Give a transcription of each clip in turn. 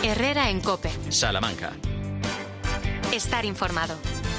Herrera en COPE. Salamanca. Estar informado.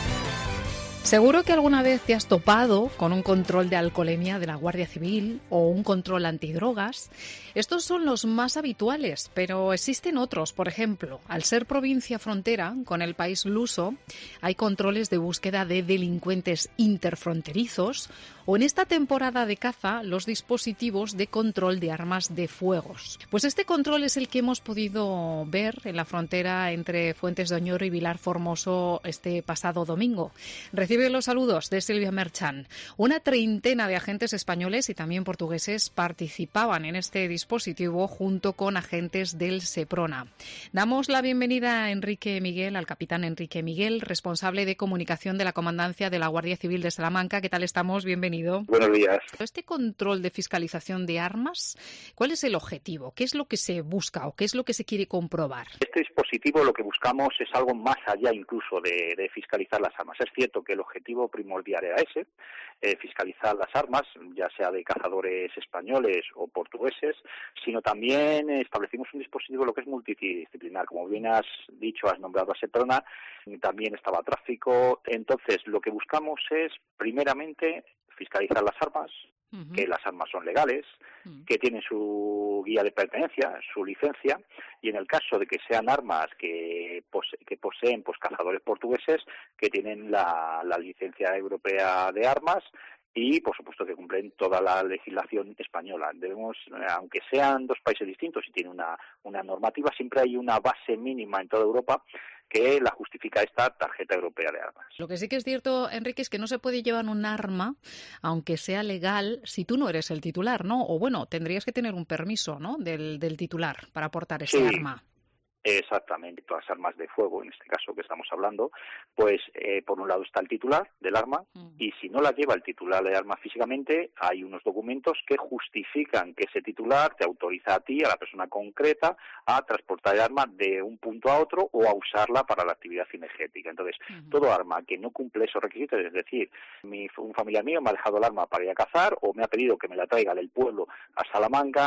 Seguro que alguna vez te has topado con un control de alcoholemia de la Guardia Civil o un control antidrogas. Estos son los más habituales, pero existen otros. Por ejemplo, al ser provincia frontera con el país luso, hay controles de búsqueda de delincuentes interfronterizos o en esta temporada de caza, los dispositivos de control de armas de fuego. Pues este control es el que hemos podido ver en la frontera entre Fuentes de Oñoro y Vilar Formoso este pasado domingo. Recibe los saludos de Silvia Merchan. Una treintena de agentes españoles y también portugueses participaban en este dispositivo junto con agentes del Seprona. Damos la bienvenida a Enrique Miguel, al capitán Enrique Miguel, responsable de comunicación de la Comandancia de la Guardia Civil de Salamanca. ¿Qué tal estamos? Bienvenido. Buenos días. Este control de fiscalización de armas, ¿cuál es el objetivo? ¿Qué es lo que se busca o qué es lo que se quiere comprobar? Este dispositivo lo que buscamos es algo más allá incluso de fiscalizar las armas. Es cierto que el objetivo primordial era ese, fiscalizar las armas, ya sea de cazadores españoles o portugueses, sino también establecimos un dispositivo lo que es multidisciplinar. Como bien has dicho, has nombrado a Seprona, también estaba tráfico. Entonces, lo que buscamos es, primeramente, fiscalizar las armas, que las armas son legales, que tienen su guía de pertenencia, su licencia, y en el caso de que sean armas que poseen cazadores portugueses, que tienen la licencia europea de armas y, por supuesto, que cumplen toda la legislación española. Debemos, aunque sean dos países distintos y tienen una normativa, siempre hay una base mínima en toda Europa que la justifica esta tarjeta europea de armas. Lo que sí que es cierto, Enrique, es que no se puede llevar un arma, aunque sea legal, si tú no eres el titular, ¿no? O bueno, tendrías que tener un permiso, ¿no?, del titular para portar ese arma. Exactamente, todas las armas de fuego, en este caso que estamos hablando, pues por un lado está el titular del arma y si no la lleva el titular del arma físicamente, hay unos documentos que justifican que ese titular te autoriza a ti, a la persona concreta, a transportar el arma de un punto a otro o a usarla para la actividad cinegética. Entonces, todo arma que no cumple esos requisitos, es decir, un familiar mío me ha dejado el arma para ir a cazar o me ha pedido que me la traiga del pueblo a Salamanca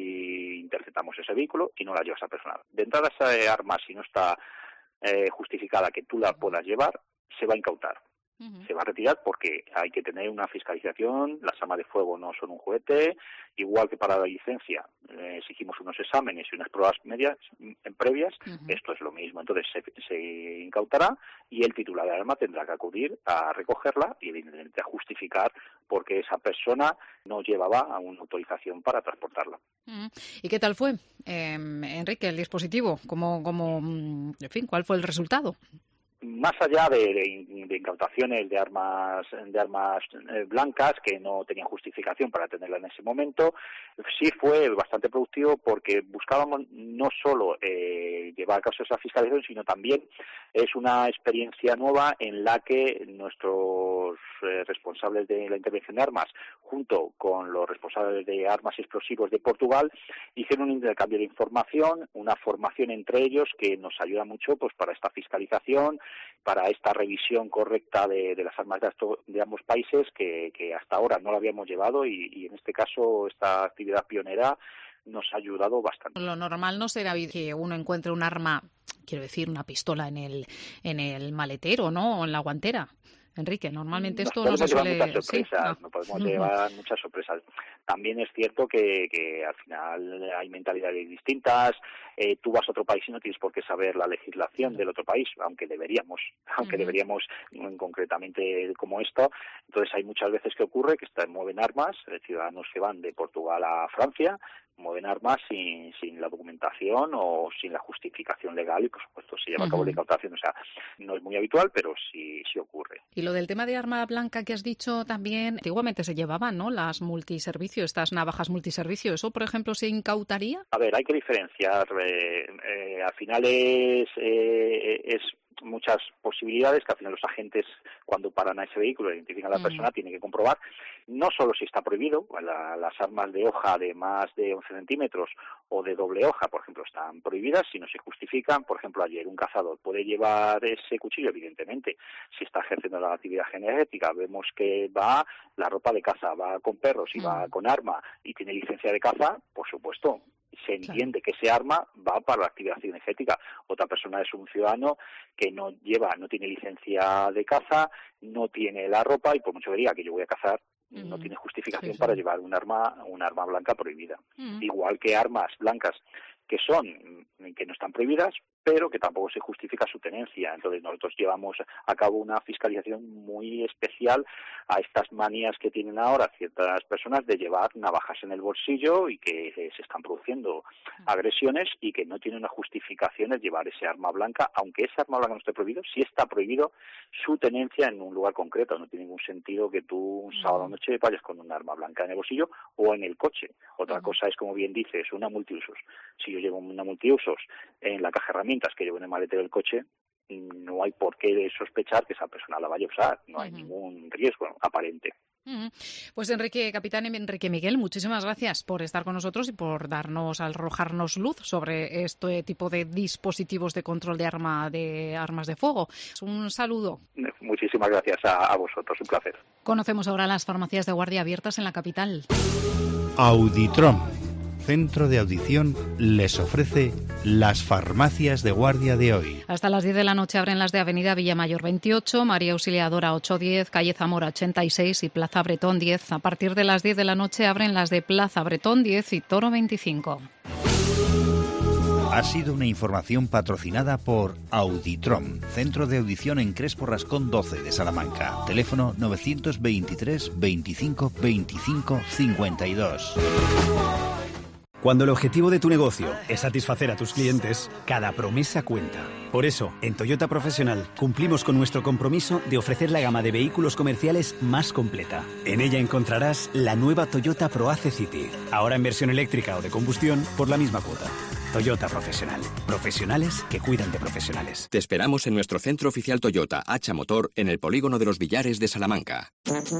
y interceptamos ese vehículo y no la lleva esa persona. De entrada, esa arma, si no está justificada que tú la puedas llevar, se va a incautar. Se va a retirar porque hay que tener una fiscalización, las armas de fuego no son un juguete, igual que para la licencia exigimos unos exámenes y unas pruebas previas, esto es lo mismo. Entonces se incautará y el titular del arma tendrá que acudir a recogerla y evidentemente a justificar por qué esa persona no llevaba una autorización para transportarla. ¿Y qué tal fue, Enrique, el dispositivo? En fin, ¿cuál fue el resultado? Más allá de incautaciones de armas blancas que no tenían justificación para tenerla en ese momento, sí fue bastante productivo porque buscábamos no solo llevar a cabo esa fiscalización, sino también es una experiencia nueva en la que nuestros responsables de la intervención de armas, junto con los responsables de armas y explosivos de Portugal, hicieron un intercambio de información, una formación entre ellos que nos ayuda mucho pues para esta fiscalización, para esta revisión correcta de las armas de ambos países que hasta ahora no lo habíamos llevado y en este caso esta actividad pionera nos ha ayudado bastante. Lo normal no será que uno encuentre un arma, quiero decir, una pistola en el maletero, ¿no?, o en la guantera. Enrique, normalmente esto no se suele... Muchas sorpresas, no podemos llevar muchas sorpresas. También es cierto que al final hay mentalidades distintas. Tú vas a otro país y no tienes por qué saber la legislación del otro país, aunque deberíamos concretamente como esto. Entonces hay muchas veces que ocurre que mueven armas, ciudadanos que van de Portugal a Francia, mueven armas sin la documentación o sin la justificación legal y por supuesto se lleva a cabo la incautación. O sea, no es muy habitual, pero sí ocurre. Y lo del tema de arma blanca que has dicho también, antiguamente se llevaban, ¿no?, las multiservicios, estas navajas multiservicio. ¿Eso, por ejemplo, se incautaría? A ver, hay que diferenciar. Al final es muchas posibilidades que al final los agentes, cuando paran a ese vehículo, identifican a la persona, tienen que comprobar no solo si está prohibido, las armas de hoja de más de 11 centímetros o de doble hoja, por ejemplo, están prohibidas, si no se justifican. Por ejemplo, ayer un cazador puede llevar ese cuchillo, evidentemente, si está ejerciendo la actividad cinegética, vemos que va la ropa de caza, va con perros y va con arma y tiene licencia de caza, por supuesto, se entiende que ese arma va para la actividad cinegética. Otra persona es un ciudadano que no tiene licencia de caza, no tiene la ropa y por mucho que diga que yo voy a cazar, no tiene justificación para llevar un arma blanca prohibida. Igual que armas blancas que no están prohibidas, pero que tampoco se justifica su tenencia. Entonces nosotros llevamos a cabo una fiscalización muy especial a estas manías que tienen ahora ciertas personas de llevar navajas en el bolsillo y que se están produciendo agresiones y que no tienen una justificación el llevar ese arma blanca, aunque ese arma blanca no esté prohibido, sí está prohibido su tenencia en un lugar concreto. No tiene ningún sentido que tú un sábado noche vayas con un arma blanca en el bolsillo o en el coche. Otra cosa es, como bien dices, una multiusos. Si yo llevo una multiusos en la caja de herramientas que llevo en el maletero del coche, no hay por qué sospechar que esa persona la vaya a usar, no hay ningún riesgo aparente. Pues Capitán Enrique Miguel, muchísimas gracias por estar con nosotros y por arrojarnos luz sobre este tipo de dispositivos de control de armas de fuego. Un saludo. Muchísimas gracias a vosotros, un placer. Conocemos ahora las farmacias de guardia abiertas en la capital. Auditrom, Centro de Audición, les ofrece las farmacias de guardia de hoy. Hasta las 10 de la noche abren las de Avenida Villamayor 28, María Auxiliadora 810, Calle Zamora 86 y Plaza Bretón 10. A partir de las 10 de la noche abren las de Plaza Bretón 10 y Toro 25. Ha sido una información patrocinada por Auditrom, Centro de Audición en Crespo Rascón 12 de Salamanca. Teléfono 923 25 25 52. Cuando el objetivo de tu negocio es satisfacer a tus clientes, cada promesa cuenta. Por eso, en Toyota Profesional cumplimos con nuestro compromiso de ofrecer la gama de vehículos comerciales más completa. En ella encontrarás la nueva Toyota ProAce City, ahora en versión eléctrica o de combustión por la misma cuota. Toyota Profesional. Profesionales que cuidan de profesionales. Te esperamos en nuestro centro oficial Toyota Hacha Motor en el polígono de los Villares de Salamanca.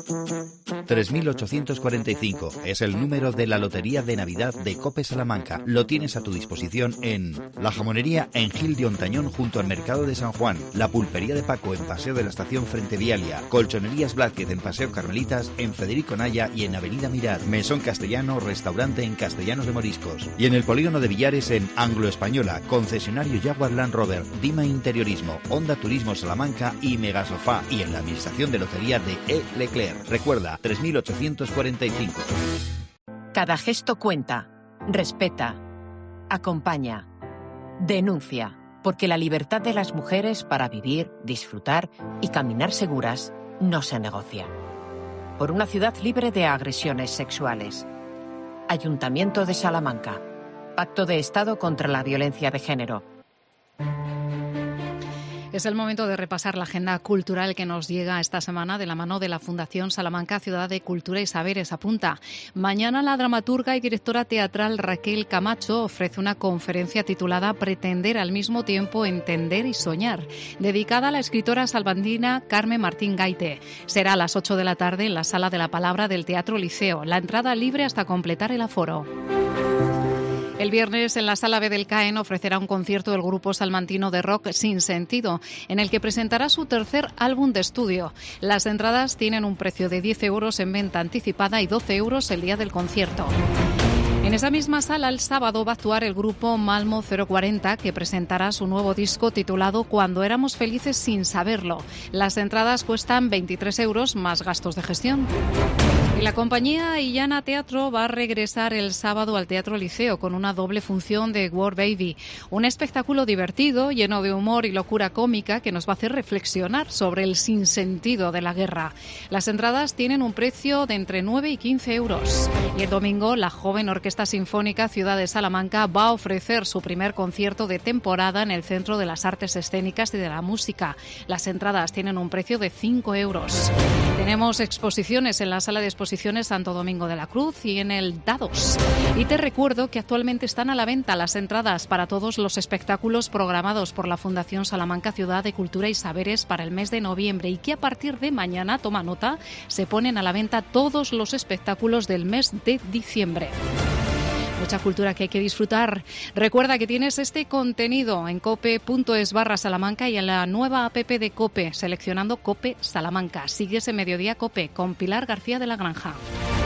3845 es el número de la Lotería de Navidad de COPE Salamanca. Lo tienes a tu disposición en La Jamonería en Gil de Ontañón junto al Mercado de San Juan, La Pulpería de Paco en Paseo de la Estación frente Vialia, Colchonerías Blázquez en Paseo Carmelitas, en Federico Naya y en Avenida Mirar, Mesón Castellano, restaurante en Castellanos de Moriscos y en el polígono de Villares en Anglo Española, concesionario Jaguar Land Rover, Dima Interiorismo, Honda Turismo Salamanca y Megasofá y en la administración de lotería de E. Leclerc. Recuerda, 3845. Cada gesto cuenta, respeta, acompaña, denuncia, porque la libertad de las mujeres para vivir, disfrutar y caminar seguras no se negocia. Por una ciudad libre de agresiones sexuales. Ayuntamiento de Salamanca. Pacto de Estado contra la Violencia de Género. Es el momento de repasar la agenda cultural que nos llega esta semana de la mano de la Fundación Salamanca Ciudad de Cultura y Saberes. Apunta, mañana la dramaturga y directora teatral Raquel Camacho ofrece una conferencia titulada Pretender al mismo tiempo entender y soñar, dedicada a la escritora salmantina Carmen Martín Gaite. Será a las 8 de la tarde en la Sala de la Palabra del Teatro Liceo. La entrada libre hasta completar el aforo. El viernes en la Sala B del CAEN ofrecerá un concierto del grupo salmantino de rock Sin Sentido, en el que presentará su tercer álbum de estudio. Las entradas tienen un precio de 10 euros en venta anticipada y 12 euros el día del concierto. En esa misma sala el sábado va a actuar el grupo Malmo 040, que presentará su nuevo disco titulado Cuando éramos felices sin saberlo. Las entradas cuestan 23 euros más gastos de gestión. Y la compañía Illana Teatro va a regresar el sábado al Teatro Liceo con una doble función de War Baby, un espectáculo divertido, lleno de humor y locura cómica que nos va a hacer reflexionar sobre el sinsentido de la guerra. Las entradas tienen un precio de entre 9 y 15 euros. Y el domingo la joven Orquesta Sinfónica Ciudad de Salamanca va a ofrecer su primer concierto de temporada en el Centro de las Artes Escénicas y de la Música. Las entradas tienen un precio de 5 euros. Tenemos exposiciones en la Sala de Exposiciones Santo Domingo de la Cruz y en el Dados. Y te recuerdo que actualmente están a la venta las entradas para todos los espectáculos programados por la Fundación Salamanca Ciudad de Cultura y Saberes para el mes de noviembre y que a partir de mañana, toma nota, se ponen a la venta todos los espectáculos del mes de diciembre. Mucha cultura que hay que disfrutar. Recuerda que tienes este contenido en cope.es/Salamanca y en la nueva app de COPE, seleccionando COPE Salamanca. Sigues en Mediodía COPE con Pilar García de la Granja.